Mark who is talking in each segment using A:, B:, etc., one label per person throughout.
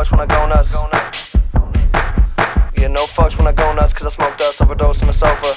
A: fucks when I go nuts. Yeah, no fucks when I go nuts, cause I smoke dust, overdose on the sofa.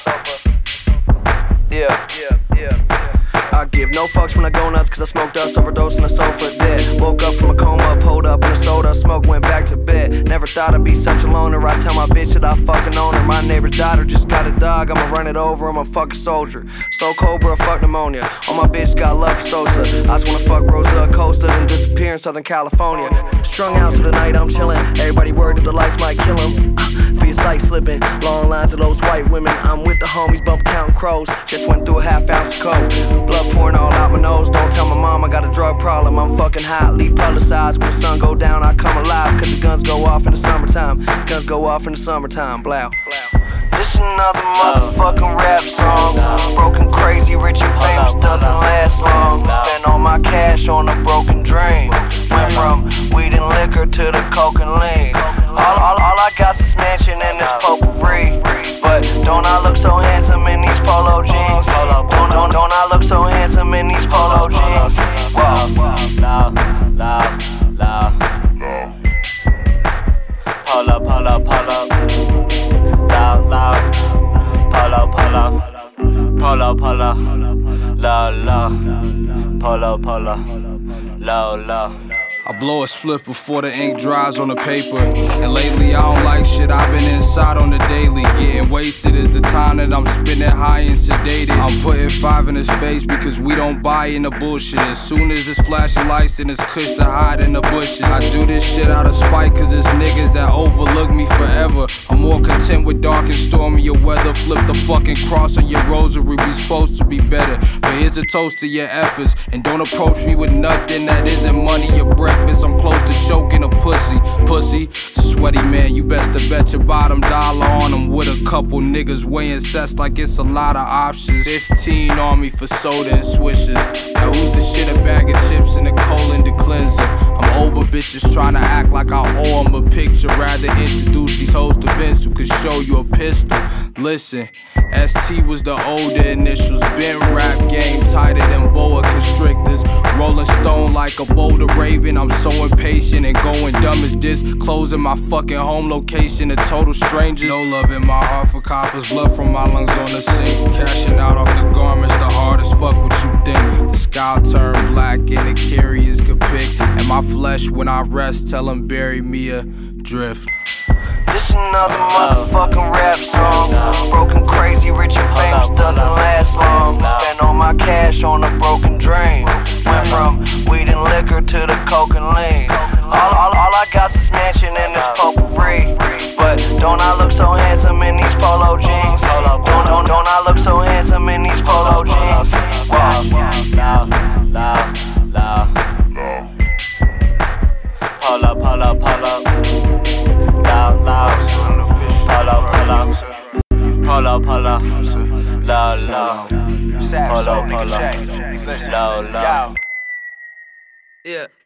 A: Yeah. I give no fucks when I go nuts, cause I smoke dust, overdose on the sofa, dead. Woke up from a coma, pulled up in a soda, smoke, went back to bed. Never thought I'd be such a loner, I tell my bitch that I fucking own her. My neighbor's daughter just got a dog, I'ma run it over, I'm a fucking soldier. So Cobra, fuck pneumonia, all my bitch got love for Sosa. I just wanna fuck Rosa Acosta, then disappear in Southern California. Strung out to the night, I'm chillin', everybody worried that the lights might kill him. For your sight slipping, long lines of those white women. I'm with the homies, bump counting crows. Just went through a half ounce of coke. Blood pouring all out my nose. Don't tell my mom I got a drug problem. I'm fucking hotly publicized. When the sun go down, I come alive. Cause the guns go off in the summertime. Guns go off in the summertime. Blow. This another motherfucking rap song. Broken, crazy, rich and famous doesn't last long. Spend all my cash on a broken dream. Went from weed and liquor to the coke and lean. All I got's this mansion and this potpourri. But don't I look so handsome in these polo jeans? Don't I look so handsome in these polo jeans?
B: Polo. I blow a spliff before the ink dries on the paper. And lately I don't like shit, I've been inside on the daily. Getting wasted is the time that I'm spinning high and sedated. I'm putting 5 in his face because we don't buy in the bullshit. As soon as it's flashing lights and it's cush to hide in the bushes. I do this shit out of spite cause it's niggas that overlook me forever. I'm more content with dark and stormier weather. Flip the fucking cross on your rosary, we supposed to be better. But here's a toast to your efforts. And don't approach me with nothing that isn't money or bread. I'm close to choking a pussy, sweaty man, you best to bet your bottom dollar on them. With a couple niggas weighing sets like it's a lot of options. 15 on me for soda and swishers. Now who's the shit, a bag of chips and a colon to cleanser? I'm over bitches trying to act like I owe them a picture. Rather introduce these hoes to Vince who could show you a pistol. Listen, ST was the older initials. Been rap game tighter than boa constrictors. Rolling stone like a boulder raven. I'm so impatient and going dumb as this. Closing my fucking home location to total strangers. No love in my heart for coppers. Blood from my lungs on the sink. Cashing out off the garments, the hardest fuck what you think. The sky turn black and the carriers could pick. And my flesh when I rest, tell them bury me adrift.
A: This another motherfucking rap song. Broken, crazy, rich and famous doesn't last long. Spend all my cash on a broken dream. Went from weed and liquor to the coke and lean. All I got's this mansion and this potpourri. But don't I look so handsome in these polo jeans? Don't I look so handsome in these polo jeans?
C: Polo.
A: Yeah.